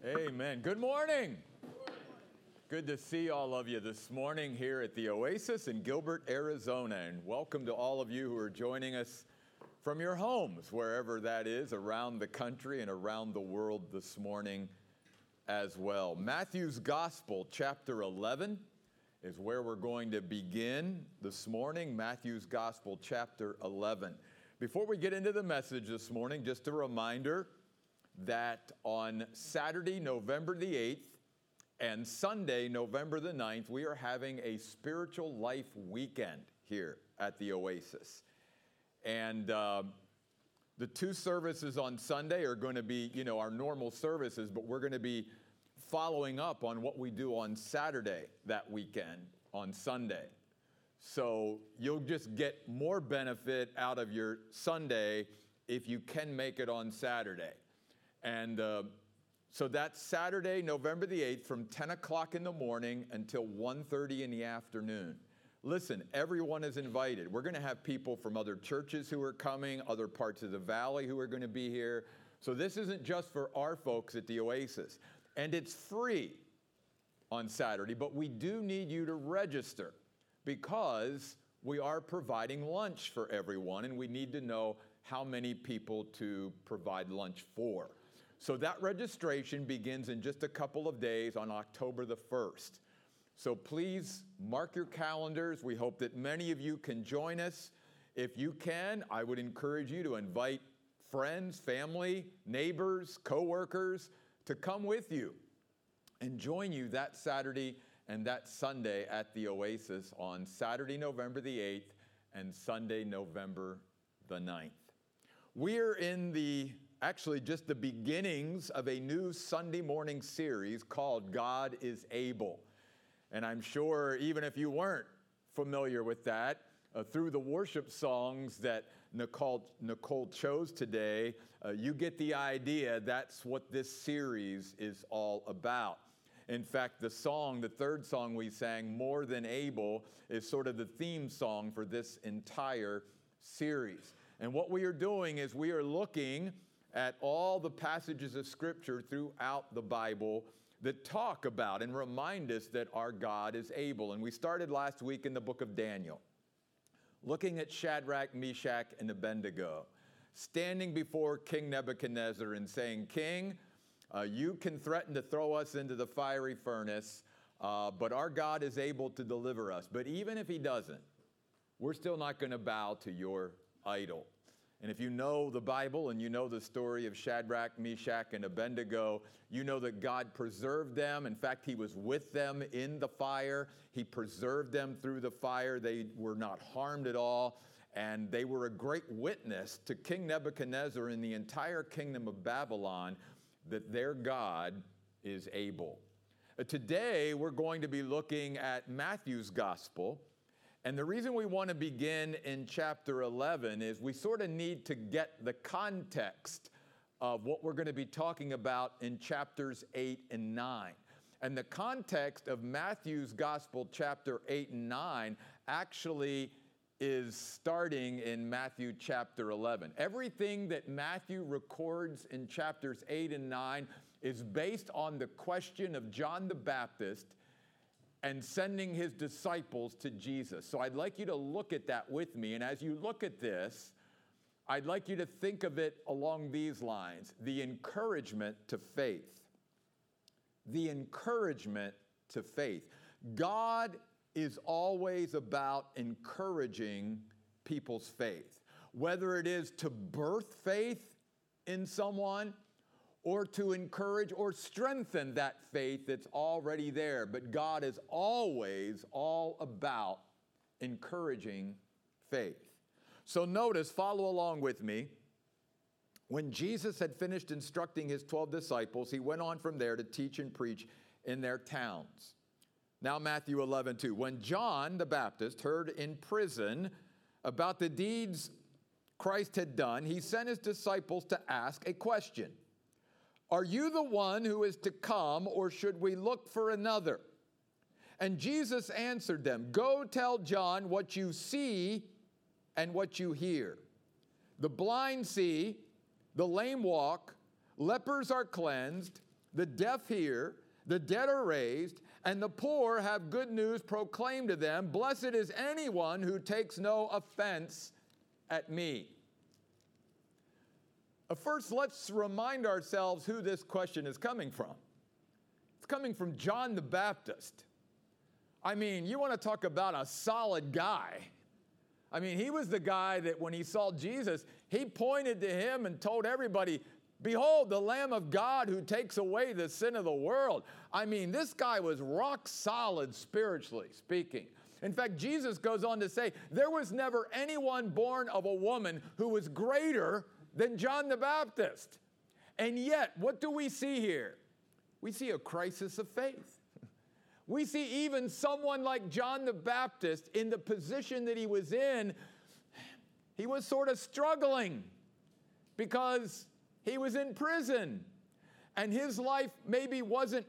Amen. Good morning. Good to see all of you this morning here at the Oasis in Gilbert, Arizona. And welcome to all of you who are joining us from your homes, wherever that is, around the country and around the world this morning as well. Matthew's Gospel, chapter 11, is where we're going to begin this morning. Matthew's Gospel, chapter 11. Before we get into the message this morning, just a reminder that on Saturday, November the 8th, and Sunday, November the 9th, we are having a spiritual life weekend here at the Oasis. And the two services on Sunday are going to be, our normal services, but we're going to be following up on what we do on Saturday that weekend on Sunday. So you'll just get more benefit out of your Sunday if you can make it on Saturday. And so that's Saturday, November the 8th, from 10 o'clock in the morning until 1:30 in the afternoon. Listen, everyone is invited. We're going to have people from other churches who are coming, other parts of the valley who are going to be here. So this isn't just for our folks at the Oasis. And it's free on Saturday, but we do need you to register because we are providing lunch for everyone, and we need to know how many people to provide lunch for. So that registration begins in just a couple of days on October the 1st. So please mark your calendars. We hope that many of you can join us. If you can, I would encourage you to invite friends, family, neighbors, coworkers to come with you and join you that Saturday and that Sunday at the Oasis on Saturday, November the 8th and Sunday, November the 9th. We're in actually just the beginnings of a new Sunday morning series called God is Able. And I'm sure even if you weren't familiar with that, through the worship songs that Nicole chose today, you get the idea that's what this series is all about. In fact, the third song we sang, More Than Able, is sort of the theme song for this entire series. And what we are doing is we are looking at all the passages of Scripture throughout the Bible that talk about and remind us that our God is able. And we started last week in the book of Daniel, looking at Shadrach, Meshach, and Abednego, standing before King Nebuchadnezzar and saying, King, you can threaten to throw us into the fiery furnace, but our God is able to deliver us. But even if he doesn't, we're still not going to bow to your idol. And if you know the Bible and you know the story of Shadrach, Meshach, and Abednego, you know that God preserved them. In fact, he was with them in the fire. He preserved them through the fire. They were not harmed at all. And they were a great witness to King Nebuchadnezzar and the entire kingdom of Babylon that their God is able. Today, we're going to be looking at Matthew's Gospel. And the reason we want to begin in chapter 11 is we sort of need to get the context of what we're going to be talking about in chapters 8 and 9. And the context of Matthew's Gospel, chapter 8 and 9, actually is starting in Matthew chapter 11. Everything that Matthew records in chapters 8 and 9 is based on the question of John the Baptist and sending his disciples to Jesus. So I'd like you to look at that with me. And as you look at this, I'd like you to think of it along these lines: the encouragement to faith. The encouragement to faith. God is always about encouraging people's faith, whether it is to birth faith in someone or to encourage or strengthen that faith that's already there. But God is always all about encouraging faith. So notice, follow along with me. When Jesus had finished instructing his 12 disciples, he went on from there to teach and preach in their towns. Now Matthew 11:2. When John the Baptist heard in prison about the deeds Christ had done, he sent his disciples to ask a question. Are you the one who is to come, or should we look for another? And Jesus answered them, Go tell John what you see and what you hear. The blind see, the lame walk, lepers are cleansed, the deaf hear, the dead are raised, and the poor have good news proclaimed to them. Blessed is anyone who takes no offense at me. First, let's remind ourselves who this question is coming from. It's coming from John the Baptist. I mean, you want to talk about a solid guy. I mean, he was the guy that when he saw Jesus, he pointed to him and told everybody, behold, the Lamb of God who takes away the sin of the world. I mean, this guy was rock solid spiritually speaking. In fact, Jesus goes on to say, there was never anyone born of a woman who was greater than John the Baptist. And yet, what do we see here? We see a crisis of faith. We see even someone like John the Baptist in the position that he was in, he was sort of struggling because he was in prison. And his life maybe wasn't,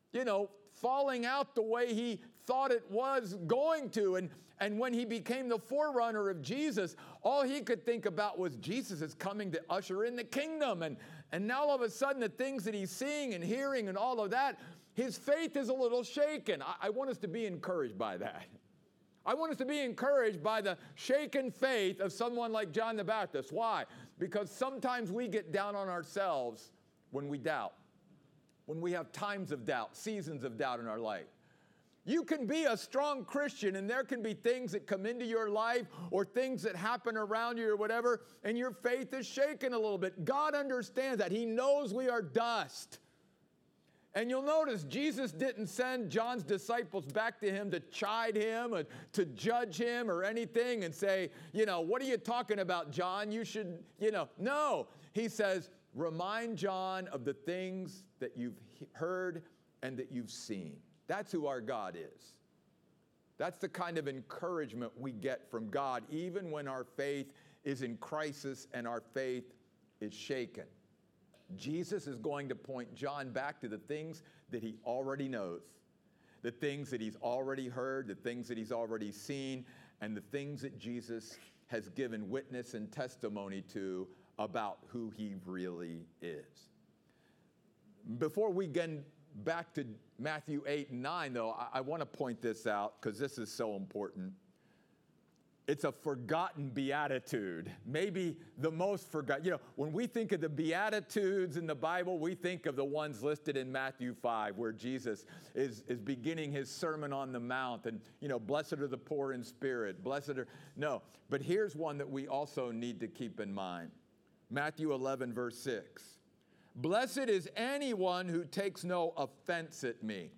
falling out the way he thought it was going to. And when he became the forerunner of Jesus, all he could think about was Jesus is coming to usher in the kingdom. And now all of a sudden the things that he's seeing and hearing and all of that, his faith is a little shaken. I want us to be encouraged by that. I want us to be encouraged by the shaken faith of someone like John the Baptist. Why? Because sometimes we get down on ourselves when we doubt, when we have times of doubt, seasons of doubt in our life. You can be a strong Christian, and there can be things that come into your life or things that happen around you or whatever, and your faith is shaken a little bit. God understands that. He knows we are dust. And you'll notice Jesus didn't send John's disciples back to him to chide him or to judge him or anything and say, what are you talking about, John? You should, No. He says, remind John of the things that you've heard and that you've seen. That's who our God is. That's the kind of encouragement we get from God, even when our faith is in crisis and our faith is shaken. Jesus is going to point John back to the things that he already knows, the things that he's already heard, the things that he's already seen, and the things that Jesus has given witness and testimony to about who he really is. Before we get back to Matthew 8 and 9, though, I want to point this out because this is so important. It's a forgotten beatitude, maybe the most forgotten. When we think of the Beatitudes in the Bible, we think of the ones listed in Matthew 5, where Jesus is beginning his Sermon on the Mount, and, blessed are the poor in spirit, no. But here's one that we also need to keep in mind. Matthew 11, verse 6. Blessed is anyone who takes no offense at me,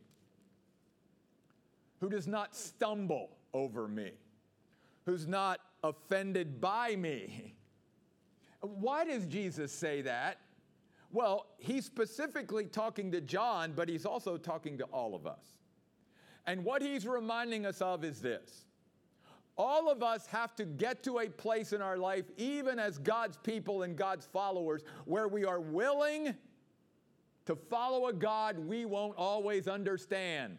who does not stumble over me, who's not offended by me. Why does Jesus say that? Well, he's specifically talking to John, but he's also talking to all of us. And what he's reminding us of is this. All of us have to get to a place in our life, even as God's people and God's followers, where we are willing to follow a God we won't always understand.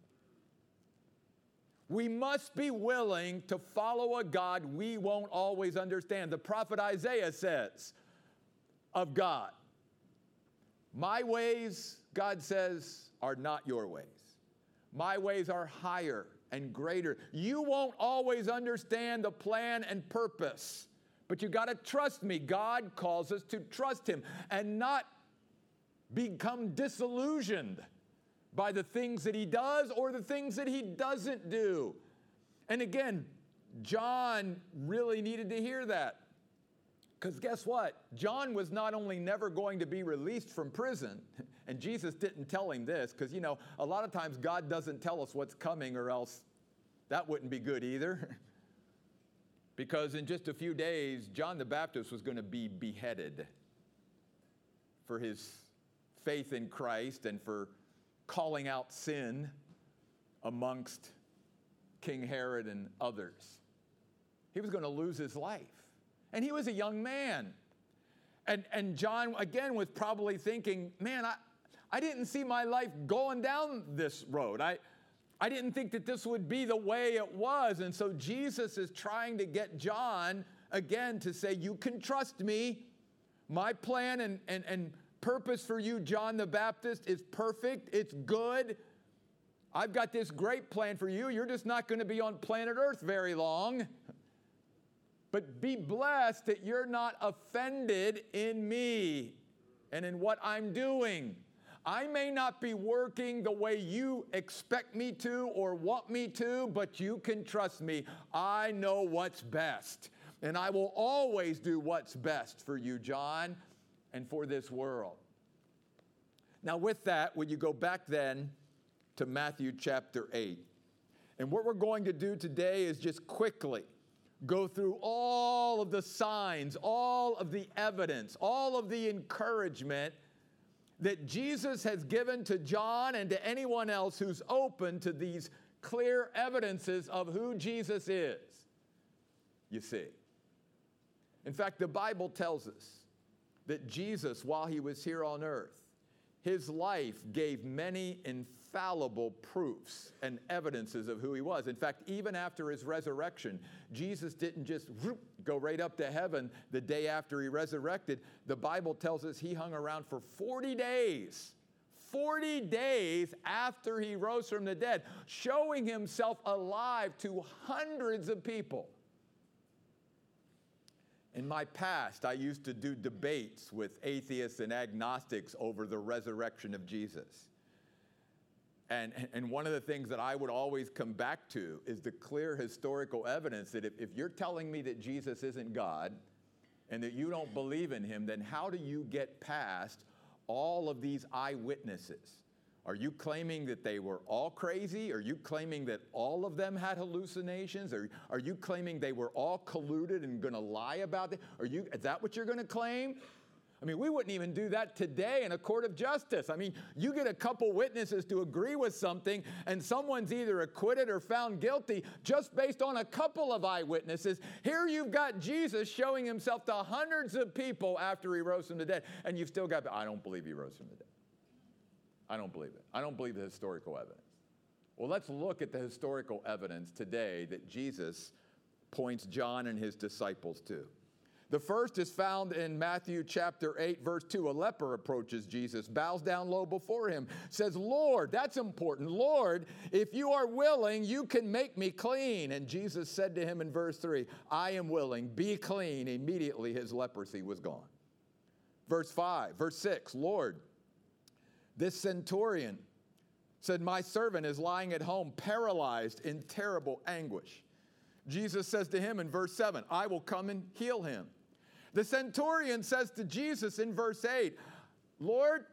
We must be willing to follow a God we won't always understand. The prophet Isaiah says of God, my ways, God says, are not your ways. My ways are higher and greater. You won't always understand the plan and purpose, but you got to trust me. God calls us to trust him and not become disillusioned by the things that he does or the things that he doesn't do. And again, John really needed to hear that. Because guess what? John was not only never going to be released from prison, and Jesus didn't tell him this, because, a lot of times God doesn't tell us what's coming, or else that wouldn't be good either. Because in just a few days, John the Baptist was going to be beheaded for his faith in Christ and for calling out sin amongst King Herod and others. He was going to lose his life. And he was a young man. And John, again, was probably thinking, man, I didn't see my life going down this road. I didn't think that this would be the way it was. And so Jesus is trying to get John, again, to say, you can trust me. My plan and purpose for you, John the Baptist, is perfect. It's good. I've got this great plan for you. You're just not going to be on planet Earth very long. But be blessed that you're not offended in me and in what I'm doing. I may not be working the way you expect me to or want me to, but you can trust me. I know what's best. And I will always do what's best for you, John, and for this world. Now with that, would you go back then to Matthew chapter 8. And what we're going to do today is just quickly go through all of the signs, all of the evidence, all of the encouragement that Jesus has given to John and to anyone else who's open to these clear evidences of who Jesus is. You see. In fact, the Bible tells us that Jesus, while he was here on earth, his life gave many infallible proofs and evidences of who he was. In fact, even after his resurrection, Jesus didn't just go right up to heaven the day after he resurrected. The Bible tells us he hung around for 40 days. 40 days after he rose from the dead, showing himself alive to hundreds of people. In my past, I used to do debates with atheists and agnostics over the resurrection of Jesus. And one of the things that I would always come back to is the clear historical evidence that if you're telling me that Jesus isn't God and that you don't believe in him, then how do you get past all of these eyewitnesses? Are you claiming that they were all crazy? Are you claiming that all of them had hallucinations? Are you claiming they were all colluded and going to lie about it? Is that what you're going to claim? I mean, we wouldn't even do that today in a court of justice. I mean, you get a couple witnesses to agree with something, and someone's either acquitted or found guilty just based on a couple of eyewitnesses. Here you've got Jesus showing himself to hundreds of people after he rose from the dead, and you've still got, I don't believe he rose from the dead. I don't believe it. I don't believe the historical evidence. Well, let's look at the historical evidence today that Jesus points John and his disciples to. The first is found in Matthew chapter 8, verse 2. A leper approaches Jesus, bows down low before him, says, Lord, that's important. Lord, if you are willing, you can make me clean. And Jesus said to him in verse 3, I am willing, be clean. Immediately his leprosy was gone. Verse 6, Lord, this centurion said, my servant is lying at home, paralyzed in terrible anguish. Jesus says to him in verse 7, I will come and heal him. The centurion says to Jesus in verse 8, Lord,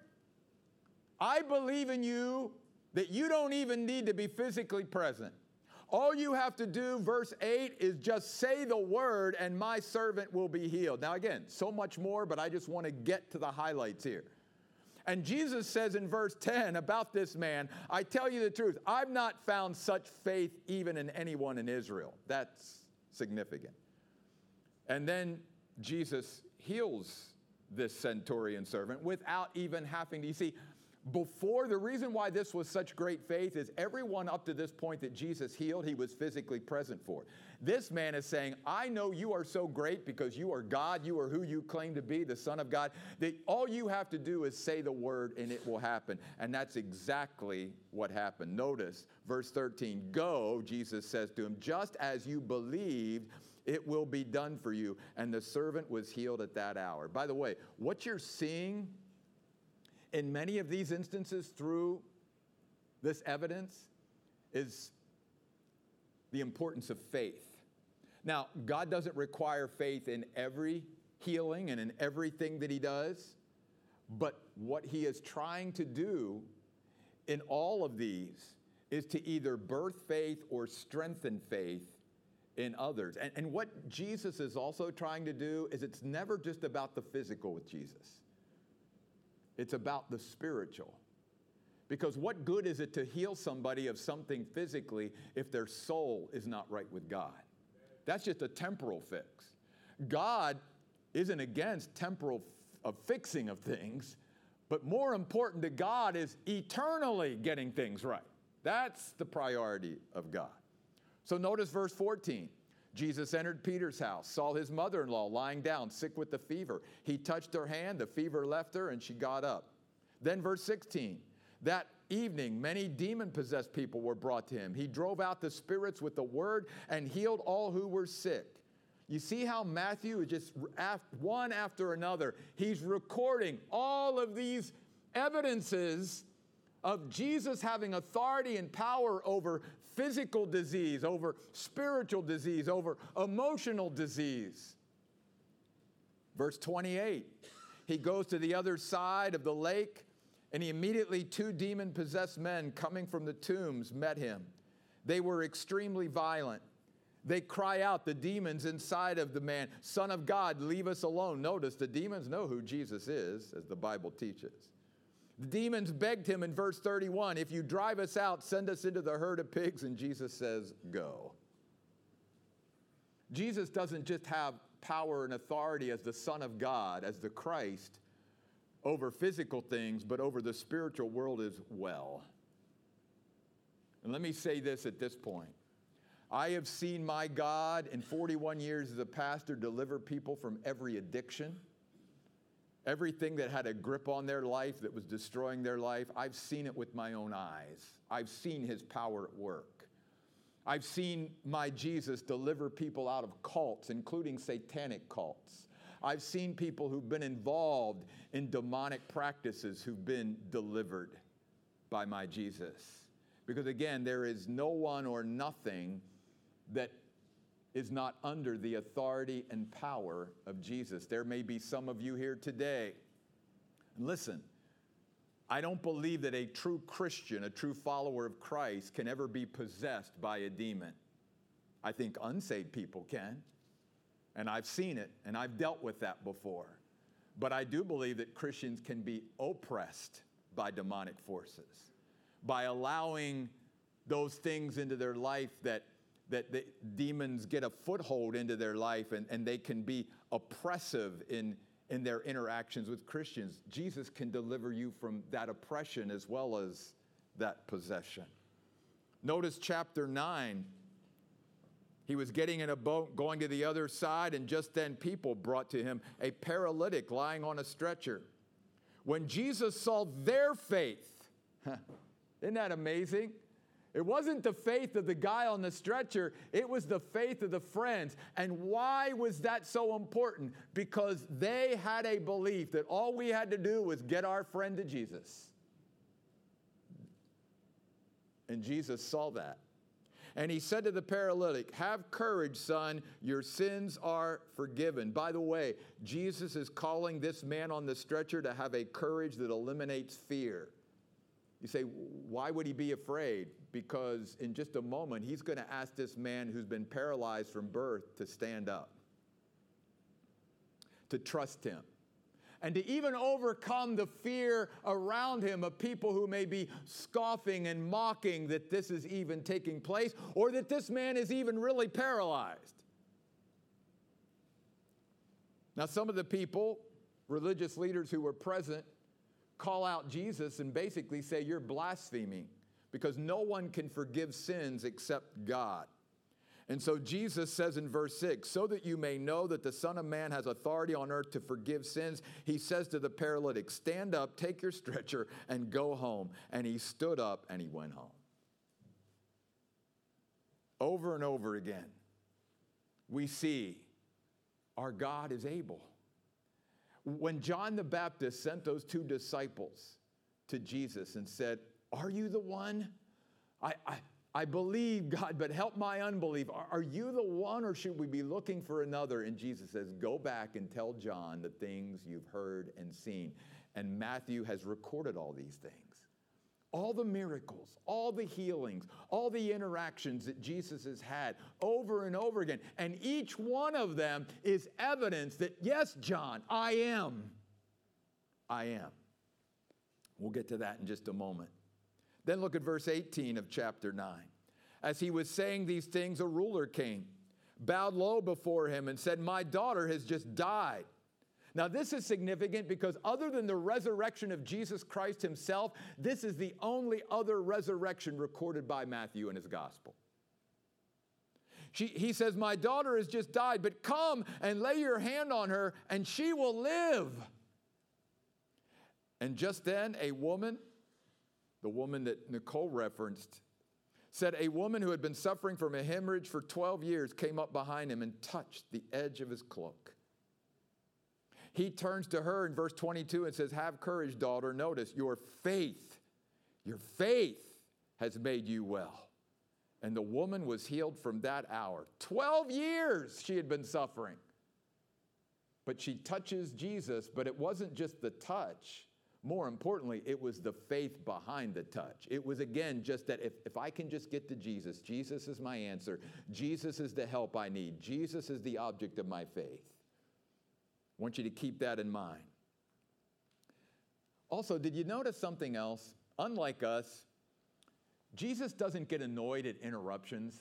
I believe in you that you don't even need to be physically present. All you have to do, verse 8, is just say the word and my servant will be healed. Now again, so much more, but I just want to get to the highlights here. And Jesus says in verse 10 about this man, I tell you the truth, I've not found such faith even in anyone in Israel. That's significant. And then Jesus heals this centurion servant without even having to, you see, before, the reason why this was such great faith is everyone up to this point that Jesus healed, he was physically present for. This man is saying, I know you are so great because you are God, you are who you claim to be, the Son of God, that all you have to do is say the word and it will happen. And that's exactly what happened. Notice verse 13, go, Jesus says to him, just as you believed, it will be done for you. And the servant was healed at that hour. By the way, what you're seeing in many of these instances through this evidence is the importance of faith. Now, God doesn't require faith in every healing and in everything that he does, but what he is trying to do in all of these is to either birth faith or strengthen faith in others. And what Jesus is also trying to do is it's never just about the physical with Jesus. It's about the spiritual. Because what good is it to heal somebody of something physically if their soul is not right with God? That's just a temporal fix. God isn't against temporal fixing of things, but more important to God is eternally getting things right. That's the priority of God. So notice verse 14. Jesus entered Peter's house, saw his mother-in-law lying down, sick with the fever. He touched her hand, the fever left her, and she got up. Then verse 16, that evening, many demon-possessed people were brought to him. He drove out the spirits with the word and healed all who were sick. You see how Matthew is just one after another. He's recording all of these evidences of Jesus having authority and power over physical disease, over spiritual disease, over emotional disease. Verse 28, he goes to the other side of the lake, and immediately 2 demon-possessed men coming from the tombs met him. They were extremely violent. They cry out, the demons inside of the man, Son of God, leave us alone. Notice the demons know who Jesus is, as the Bible teaches. The demons begged him in verse 31, if you drive us out, send us into the herd of pigs. And Jesus says, go. Jesus doesn't just have power and authority as the Son of God, as the Christ, over physical things, but over the spiritual world as well. And let me say this at this point. I have seen my God in 41 years as a pastor deliver people from every addiction, everything that had a grip on their life that was destroying their life. I've seen it with my own eyes. I've seen his power at work. I've seen my Jesus deliver people out of cults, including satanic cults. I've seen people who've been involved in demonic practices who've been delivered by my Jesus. Because again, there is no one or nothing that is not under the authority and power of Jesus. There may be some of you here today. Listen, I don't believe that a true Christian, a true follower of Christ, can ever be possessed by a demon. I think unsaved people can. And I've seen it, and I've dealt with that before. But I do believe that Christians can be oppressed by demonic forces, by allowing those things into their life that the demons get a foothold into their life, and they can be oppressive in their interactions with Christians. Jesus can deliver you from that oppression as well as that possession. Notice chapter 9. He was getting in a boat, going to the other side, and just then people brought to him a paralytic lying on a stretcher. When Jesus saw their faith, isn't that amazing? It wasn't the faith of the guy on the stretcher, it was the faith of the friends. And why was that so important? Because they had a belief that all we had to do was get our friend to Jesus. And Jesus saw that. And he said to the paralytic, have courage, son, your sins are forgiven. By the way, Jesus is calling this man on the stretcher to have a courage that eliminates fear. You say, why would he be afraid? Because in just a moment, he's going to ask this man who's been paralyzed from birth to stand up, to trust him, and to even overcome the fear around him of people who may be scoffing and mocking that this is even taking place, or that this man is even really paralyzed. Now, some of the people, religious leaders who were present, call out Jesus and basically say, you're blaspheming, because no one can forgive sins except God. And so Jesus says in verse 6, so that you may know that the Son of Man has authority on earth to forgive sins, he says to the paralytic, stand up, take your stretcher, and go home. And he stood up and he went home. Over and over again, we see our God is able. When John the Baptist sent those 2 disciples to Jesus and said, are you the one? I believe, God, but help my unbelief. Are you the one, or should we be looking for another? And Jesus says, go back and tell John the things you've heard and seen. And Matthew has recorded all these things. All the miracles, all the healings, all the interactions that Jesus has had over and over again. And each one of them is evidence that, yes, John, I am. I am. We'll get to that in just a moment. Then look at verse 18 of chapter 9. As he was saying these things, a ruler came, bowed low before him, and said, my daughter has just died. Now, this is significant because other than the resurrection of Jesus Christ himself, this is the only other resurrection recorded by Matthew in his gospel. He says, my daughter has just died, but come and lay your hand on her and she will live. And just then a woman, the woman that Nicole referenced, said a woman who had been suffering from a hemorrhage for 12 years came up behind him and touched the edge of his cloak. He turns to her in verse 22 and says, have courage, daughter. Notice, your faith has made you well. And the woman was healed from that hour. 12 years she had been suffering. But she touches Jesus, but it wasn't just the touch. More importantly, it was the faith behind the touch. It was, again, just that if I can just get to Jesus, Jesus is my answer. Jesus is the help I need. Jesus is the object of my faith. I want you to keep that in mind. Also, did you notice something else? Unlike us, Jesus doesn't get annoyed at interruptions.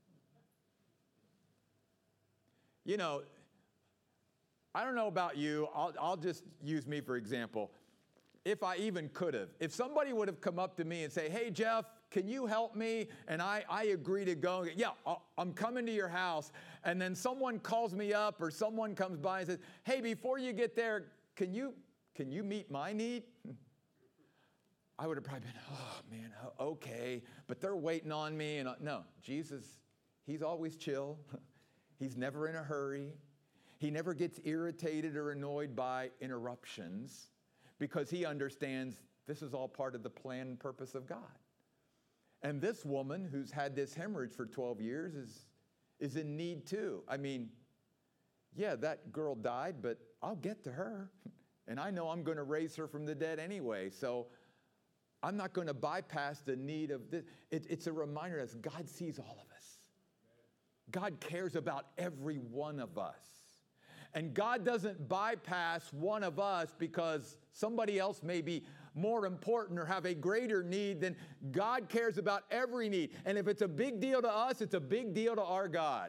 You know, I don't know about you. I'll just use me for example. If I even could have. If somebody would have come up to me and say, hey, Jeff, can you help me? And I agree to go. Yeah, I'm coming to your house. And then someone calls me up or someone comes by and says, hey, before you get there, can you meet my need? I would have probably been, oh, man, okay. But they're waiting on me. And no, Jesus, he's always chill. He's never in a hurry. He never gets irritated or annoyed by interruptions, because he understands this is all part of the plan and purpose of God. And this woman who's had this hemorrhage for 12 years is in need too. I mean, yeah, that girl died, but I'll get to her. And I know I'm going to raise her from the dead anyway. So I'm not going to bypass the need of this. It's a reminder that God sees all of us. God cares about every one of us. And God doesn't bypass one of us because somebody else may be more important or have a greater need than God cares about every need. And if it's a big deal to us, it's a big deal to our God.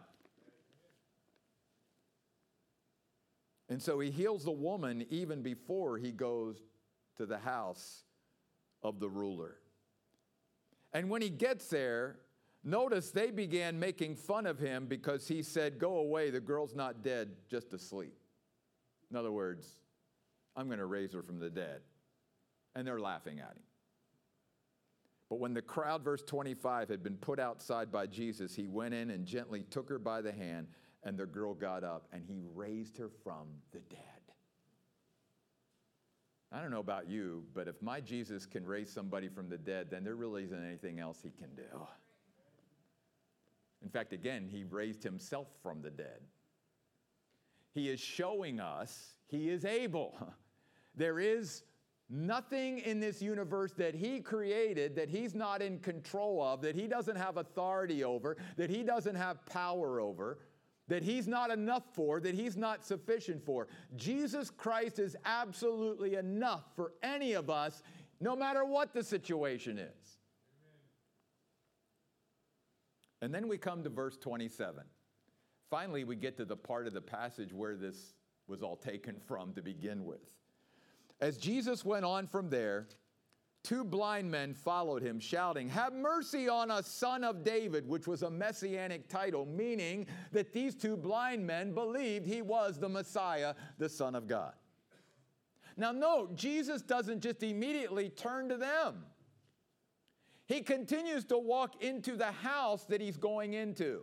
And so he heals the woman even before he goes to the house of the ruler. And when he gets there, notice they began making fun of him because he said, go away, the girl's not dead, just asleep. In other words, I'm going to raise her from the dead. And they're laughing at him. But when the crowd, verse 25, had been put outside by Jesus, he went in and gently took her by the hand, and the girl got up, and he raised her from the dead. I don't know about you, but if my Jesus can raise somebody from the dead, then there really isn't anything else he can do. In fact, again, he raised himself from the dead. He is showing us he is able. There is nothing in this universe that he created that he's not in control of, that he doesn't have authority over, that he doesn't have power over, that he's not enough for, that he's not sufficient for. Jesus Christ is absolutely enough for any of us, no matter what the situation is. And then we come to verse 27. Finally, we get to the part of the passage where this was all taken from to begin with. As Jesus went on from there, two blind men followed him, shouting, have mercy on us, Son of David, which was a messianic title, meaning that these two blind men believed he was the Messiah, the Son of God. Now note, Jesus doesn't just immediately turn to them. He continues to walk into the house that he's going into.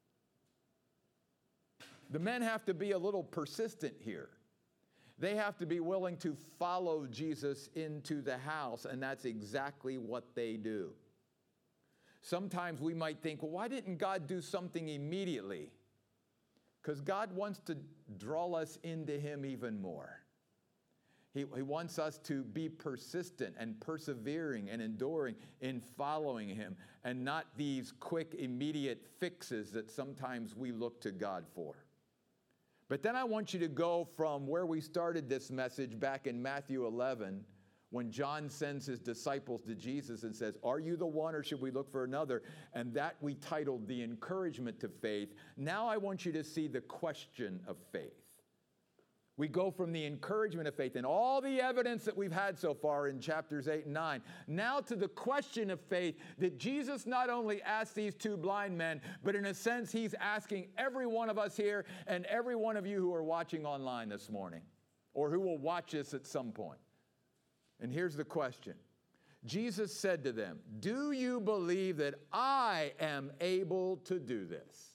The men have to be a little persistent here. They have to be willing to follow Jesus into the house, and that's exactly what they do. Sometimes we might think, well, why didn't God do something immediately? Because God wants to draw us into him even more. He wants us to be persistent and persevering and enduring in following him, and not these quick, immediate fixes that sometimes we look to God for. But then I want you to go from where we started this message back in Matthew 11, when John sends his disciples to Jesus and says, are you the one or should we look for another? And that we titled the encouragement to faith. Now I want you to see the question of faith. We go from the encouragement of faith and all the evidence that we've had so far in chapters 8 and 9, now to the question of faith that Jesus not only asked these two blind men, but in a sense, he's asking every one of us here and every one of you who are watching online this morning or who will watch this at some point. And here's the question. Jesus said to them, "Do you believe that I am able to do this?"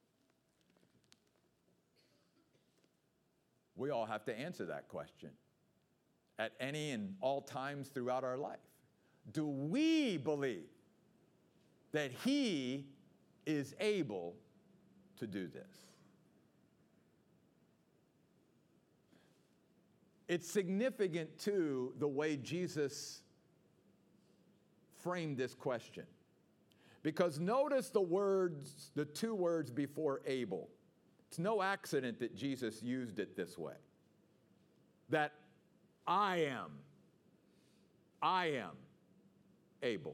We all have to answer that question at any and all times throughout our life. Do we believe that he is able to do this? It's significant, too, the way Jesus framed this question. Because notice the two words before able. It's no accident that Jesus used it this way. That I am able.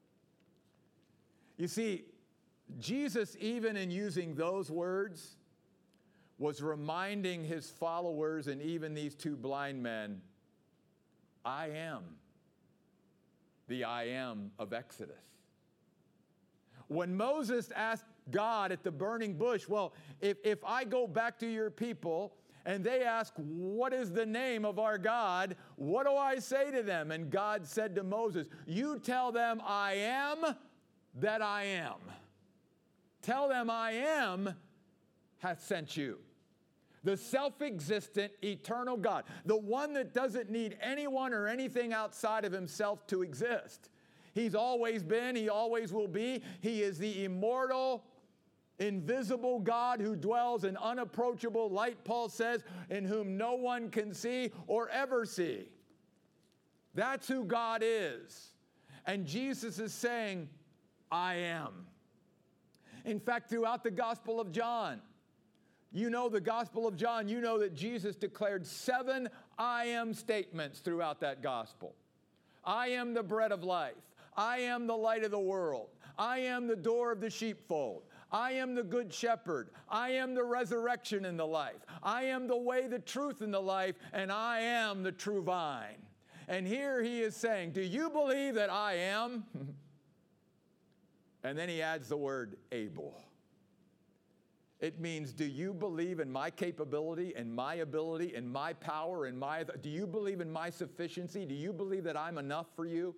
You see, Jesus, even in using those words, was reminding his followers and even these two blind men, I am the I am of Exodus. When Moses asked God at the burning bush, well, if I go back to your people and they ask, what is the name of our God? What do I say to them? And God said to Moses, you tell them I am that I am. Tell them I am hath sent you. The self-existent, eternal God, the one that doesn't need anyone or anything outside of himself to exist. He's always been, he always will be. He is the immortal, invisible God who dwells in unapproachable light, Paul says, in whom no one can see or ever see. That's who God is. And Jesus is saying, I am. In fact, throughout the Gospel of John, you know the Gospel of John, you know that Jesus declared 7 I am statements throughout that Gospel. I am the bread of life. I am the light of the world. I am the door of the sheepfold. I am the good shepherd. I am the resurrection and the life. I am the way, the truth, and the life, and I am the true vine. And here he is saying, do you believe that I am? And then he adds the word able. It means, do you believe in my capability and my ability and my power and do you believe in my sufficiency? Do you believe that I'm enough for you?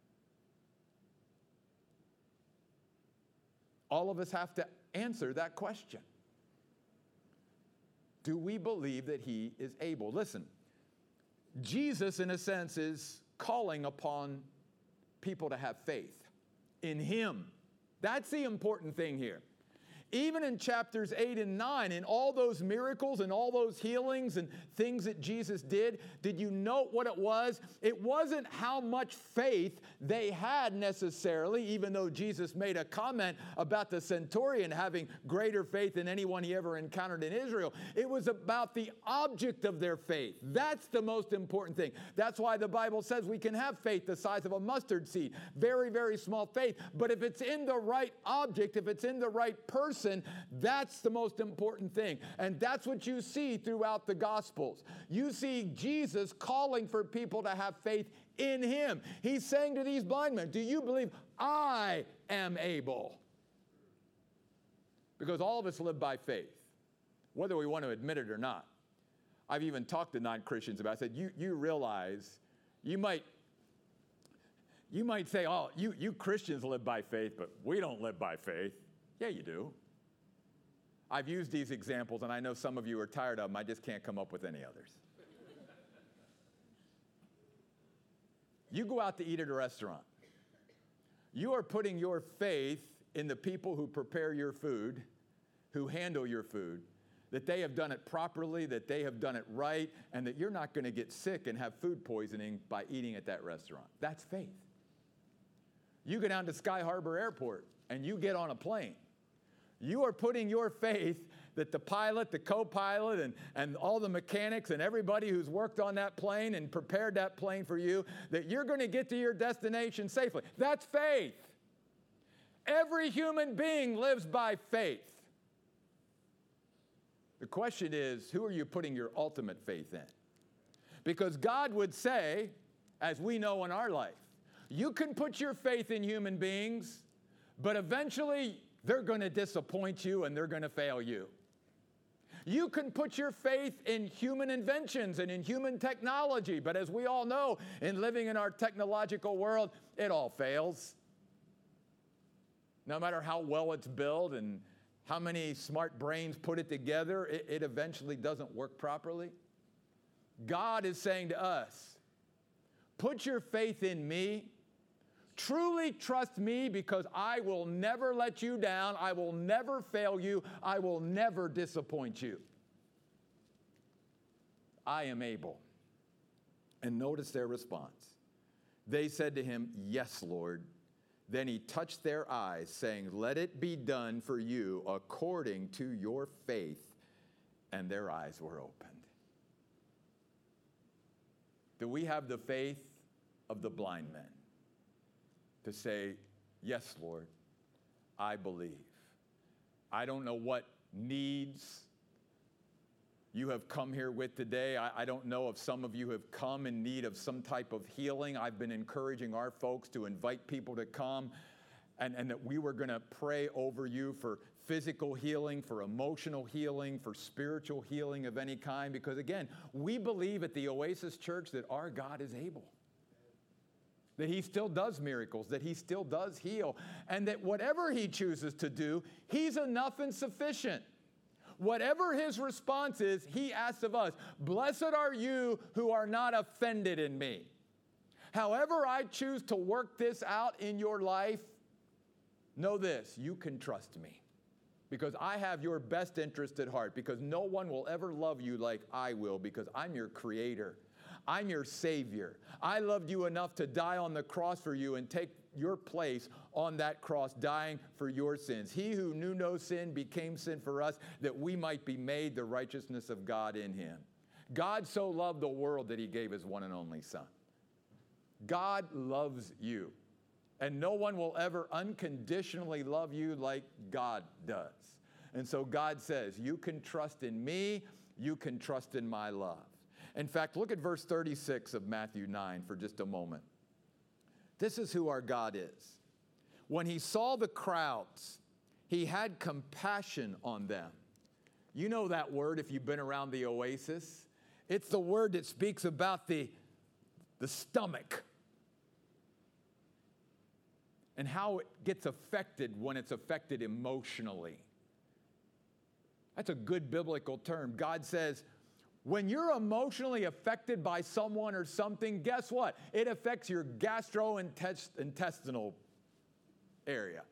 All of us have to answer that question. Do we believe that he is able? Listen, Jesus, in a sense, is calling upon people to have faith in him. That's the important thing here. Even in chapters 8 and 9, in all those miracles and all those healings and things that Jesus did you note what it was? It wasn't how much faith they had necessarily, even though Jesus made a comment about the centurion having greater faith than anyone he ever encountered in Israel. It was about the object of their faith. That's the most important thing. That's why the Bible says we can have faith the size of a mustard seed. Very, very small faith. But if it's in the right object, if it's in the right person, that's the most important thing. And that's what you see throughout the Gospels. You see Jesus calling for people to have faith in him. He's saying to these blind men, do you believe I am able? Because all of us live by faith, whether we want to admit it or not. I've even talked to non-Christians about it. I said, you realize, you might say, oh, you Christians live by faith, but we don't live by faith. Yeah, you do. I've used these examples, and I know some of you are tired of them. I just can't come up with any others. You go out to eat at a restaurant. You are putting your faith in the people who prepare your food, who handle your food, that they have done it properly, that they have done it right, and that you're not going to get sick and have food poisoning by eating at that restaurant. That's faith. You go down to Sky Harbor Airport, and you get on a plane. You are putting your faith that the pilot, the co-pilot, and all the mechanics and everybody who's worked on that plane and prepared that plane for you, that you're going to get to your destination safely. That's faith. Every human being lives by faith. The question is, who are you putting your ultimate faith in? Because God would say, as we know in our life, you can put your faith in human beings, but eventually they're going to disappoint you and they're going to fail you. You can put your faith in human inventions and in human technology, but as we all know, in living in our technological world, it all fails. No matter how well it's built and how many smart brains put it together, it eventually doesn't work properly. God is saying to us, put your faith in me. Truly trust me, because I will never let you down. I will never fail you. I will never disappoint you. I am able. And notice their response. They said to him, yes, Lord. Then he touched their eyes, saying, let it be done for you according to your faith. And their eyes were opened. Do we have the faith of the blind men to say, yes, Lord, I believe? I don't know what needs you have come here with today. I don't know if some of you have come in need of some type of healing. I've been encouraging our folks to invite people to come and that we were going to pray over you for physical healing, for emotional healing, for spiritual healing of any kind. Because again, we believe at the Oasis Church that our God is able. That he still does miracles, that he still does heal, and that whatever he chooses to do, he's enough and sufficient. Whatever his response is, he asks of us, blessed are you who are not offended in me. However I choose to work this out in your life, know this, you can trust me. Because I have your best interest at heart, because no one will ever love you like I will, because I'm your creator. I'm your Savior. I loved you enough to die on the cross for you and take your place on that cross, dying for your sins. He who knew no sin became sin for us, that we might be made the righteousness of God in him. God so loved the world that he gave his one and only Son. God loves you. And no one will ever unconditionally love you like God does. And so God says, you can trust in me, you can trust in my love. In fact, look at verse 36 of Matthew 9 for just a moment. This is who our God is. When he saw the crowds, he had compassion on them. You know that word if you've been around the Oasis. It's the word that speaks about the stomach and how it gets affected when it's affected emotionally. That's a good biblical term. God says, when you're emotionally affected by someone or something, guess what? It affects your gastrointestinal area.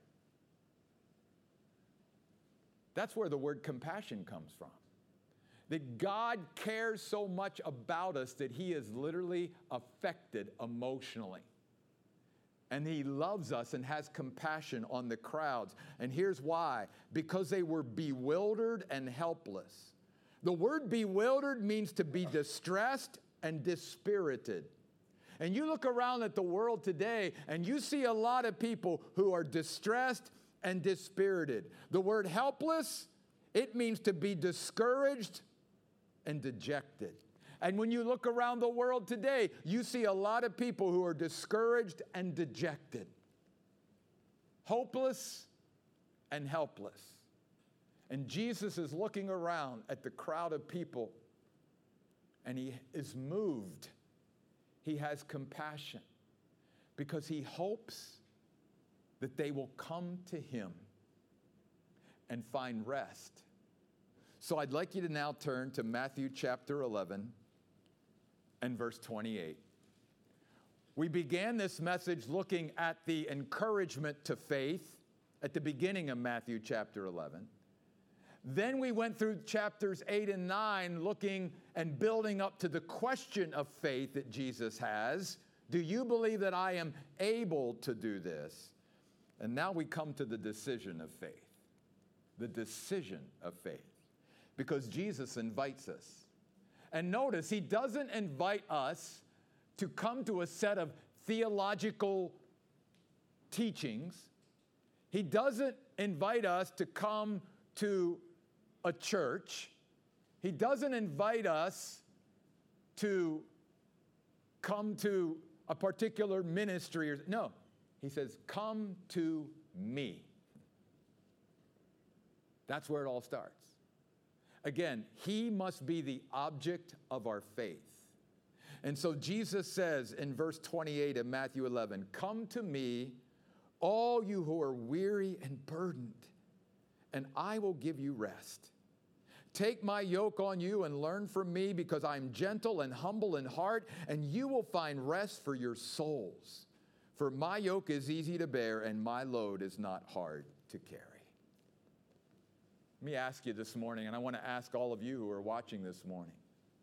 That's where the word compassion comes from. That God cares so much about us that he is literally affected emotionally. And he loves us and has compassion on the crowds. And here's why. Because they were bewildered and helpless. The word bewildered means to be distressed and dispirited. And you look around at the world today and you see a lot of people who are distressed and dispirited. The word helpless, it means to be discouraged and dejected. And when you look around the world today, you see a lot of people who are discouraged and dejected, hopeless and helpless. And Jesus is looking around at the crowd of people, and he is moved. He has compassion because he hopes that they will come to him and find rest. So I'd like you to now turn to Matthew chapter 11 and verse 28. We began this message looking at the encouragement to faith at the beginning of Matthew chapter 11. Then we went through chapters 8 and 9 looking and building up to the question of faith that Jesus has. Do you believe that I am able to do this? And now we come to the decision of faith. The decision of faith. Because Jesus invites us. And notice, he doesn't invite us to come to a set of theological teachings. He doesn't invite us to come to a church. He doesn't invite us to come to a particular ministry. No, he says, come to me. That's where it all starts. Again, he must be the object of our faith. And so Jesus says in verse 28 of Matthew 11, come to me, all you who are weary and burdened, and I will give you rest. Take my yoke on you and learn from me, because I'm gentle and humble in heart, and you will find rest for your souls. For my yoke is easy to bear, and my load is not hard to carry. Let me ask you this morning, and I want to ask all of you who are watching this morning,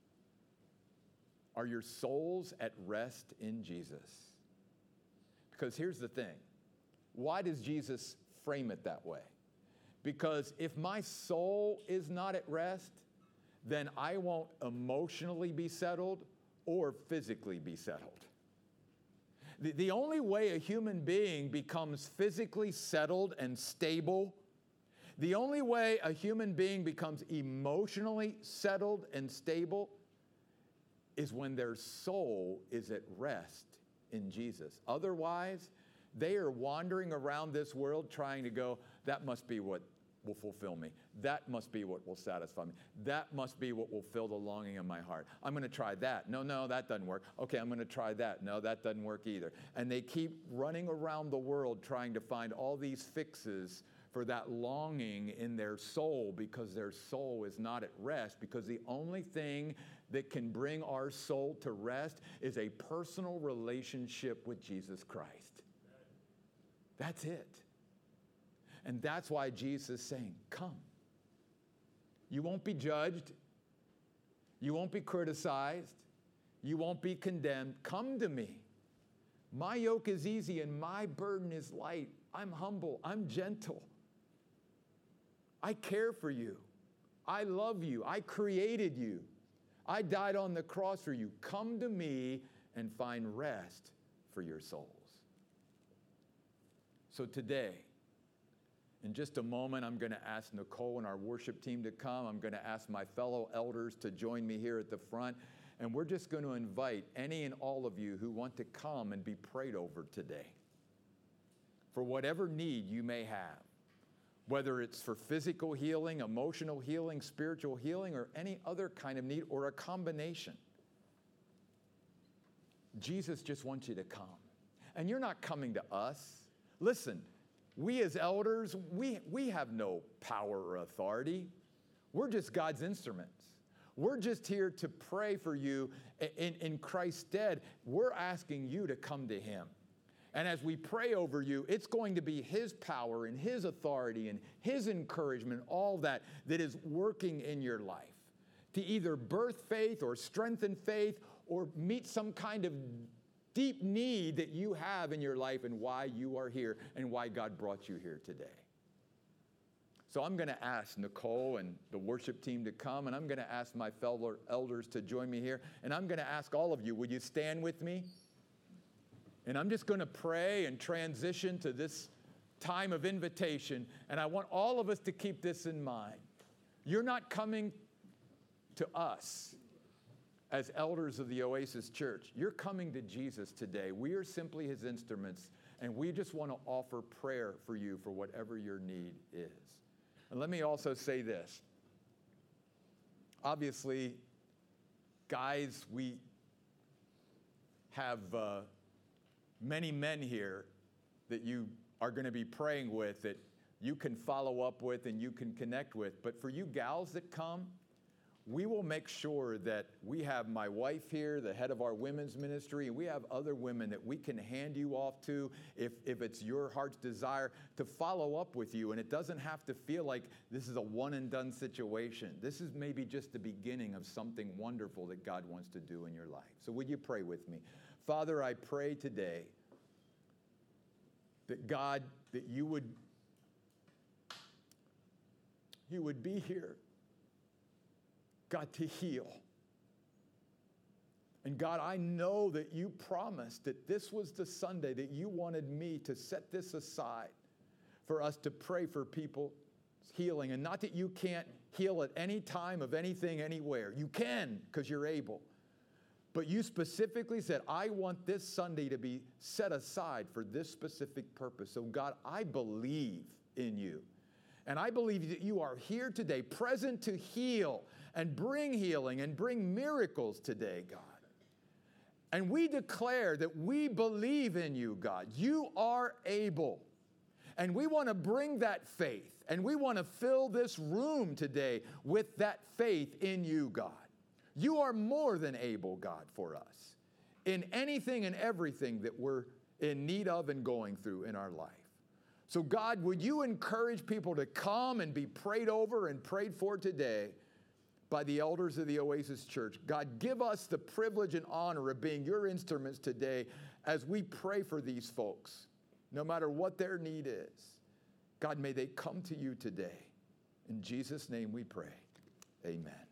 are your souls at rest in Jesus? Because here's the thing. Why does Jesus frame it that way? Because if my soul is not at rest, then I won't emotionally be settled or physically be settled. The only way a human being becomes physically settled and stable, the only way a human being becomes emotionally settled and stable is when their soul is at rest in Jesus. Otherwise, they are wandering around this world trying to go, that must be what will fulfill me. That must be what will satisfy me. That must be what will fill the longing in my heart. I'm going to try that. No, that doesn't work. Okay, I'm going to try that. No, that doesn't work either. And they keep running around the world trying to find all these fixes for that longing in their soul, because their soul is not at rest, because the only thing that can bring our soul to rest is a personal relationship with Jesus Christ. That's it. And that's why Jesus is saying, come. You won't be judged. You won't be criticized. You won't be condemned. Come to me. My yoke is easy and my burden is light. I'm humble. I'm gentle. I care for you. I love you. I created you. I died on the cross for you. Come to me and find rest for your souls. So today, in just a moment, I'm going to ask Nicole and our worship team to come. I'm going to ask my fellow elders to join me here at the front. And we're just going to invite any and all of you who want to come and be prayed over today for whatever need you may have, whether it's for physical healing, emotional healing, spiritual healing, or any other kind of need, or a combination. Jesus just wants you to come. And you're not coming to us. Listen, we as elders, we have no power or authority. We're just God's instruments. We're just here to pray for you in Christ's stead. We're asking you to come to him. And as we pray over you, it's going to be his power and his authority and his encouragement, all that is working in your life to either birth faith or strengthen faith or meet some kind of deep need that you have in your life and why you are here and why God brought you here today. So I'm going to ask Nicole and the worship team to come, and I'm going to ask my fellow elders to join me here, and I'm going to ask all of you, would you stand with me? And I'm just going to pray and transition to this time of invitation, and I want all of us to keep this in mind. You're not coming to us as elders of the Oasis Church. You're coming to Jesus today. We are simply his instruments, and we just want to offer prayer for you for whatever your need is. And let me also say this. Obviously, guys, we have many men here that you are going to be praying with, that you can follow up with and you can connect with. But for you gals that come, we will make sure that we have my wife here, the head of our women's ministry, and we have other women that we can hand you off to if it's your heart's desire to follow up with you. And it doesn't have to feel like this is a one and done situation. This is maybe just the beginning of something wonderful that God wants to do in your life. So would you pray with me? Father, I pray today that God, that you would be here, God, to heal. And God, I know that you promised that this was the Sunday that you wanted me to set this aside for us to pray for people's healing, and not that you can't heal at any time of anything, anywhere. You can, because you're able. But you specifically said, I want this Sunday to be set aside for this specific purpose. So God, I believe in you. And I believe that you are here today, present to heal and bring healing and bring miracles today, God. And we declare that we believe in you, God. You are able. And we want to bring that faith. And we want to fill this room today with that faith in you, God. You are more than able, God, for us in anything and everything that we're in need of and going through in our life. So God, would you encourage people to come and be prayed over and prayed for today by the elders of the Oasis Church? God, give us the privilege and honor of being your instruments today as we pray for these folks, no matter what their need is. God, may they come to you today. In Jesus' name we pray. Amen.